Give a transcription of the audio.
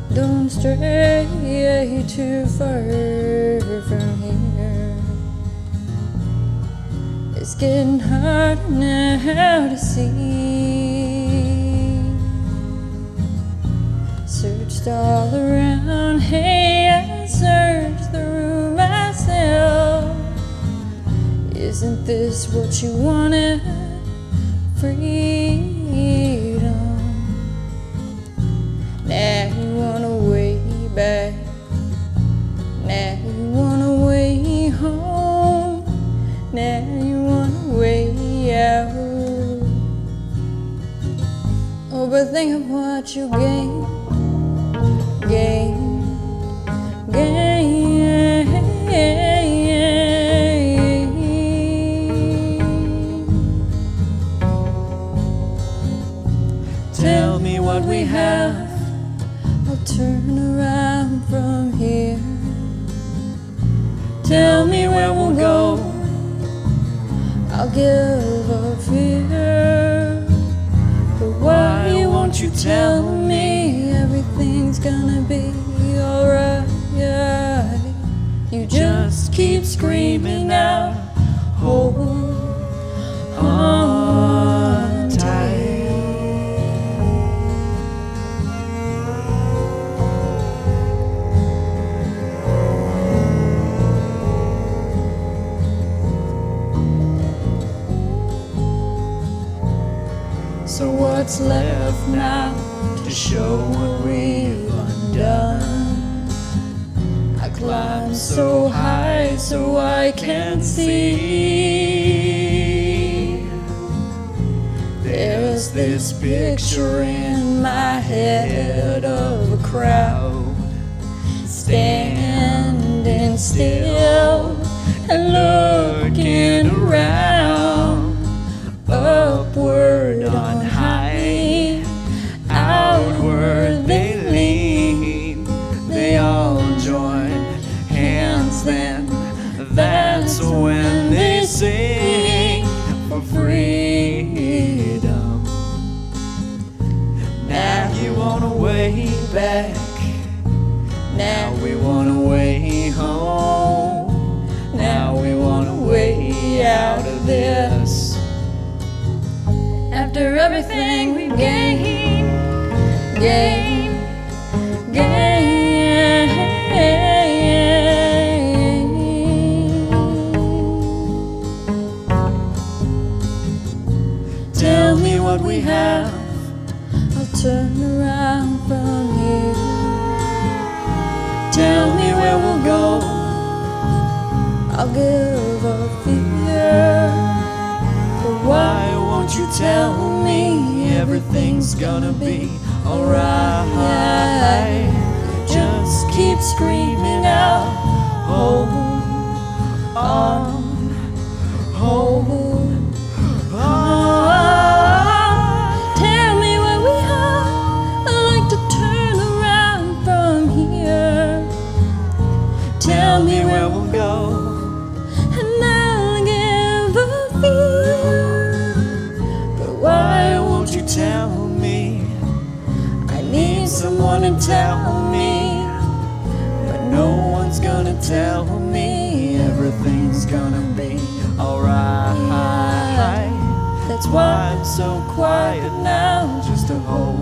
Don't stray too far from here. It's getting hard now to see. Searched all around, hey, I searched the room myself. Isn't this what you wanted? Freedom. Now you want a way back. Now you want a way home. Now you want a way out. Oh, but think of what you gain. Tell me what we have. I'll turn around from here. Tell me where we'll go. I'll give up fear. But why won't you tell me everything's gonna be alright? You just keep screaming out, hold on tight. So what's left now to show what we've undone? I climbed so high so I can't see. There's this picture in my head of a crowd standing still and looking around, upward on high, outward they lean. They all join hands then, that's when they sing for freedom. Now you want a way back. Now we want a way home. Now we want a way out of this. After everything we've gained. Tell me what we have. I'll turn around from here. Tell me where we'll go. I'll give up fear. But why won't you tell me everything's gonna be alright? Just keep screaming out, hold on, hold on. Tell me where we are. I'd like to turn around from here. Tell me where we'll go, and I'll give up fear. But why won't you tell me? I need someone to tell me, but no one's gonna tell me everything's gonna be alright. That's why I'm so quiet now, just to hold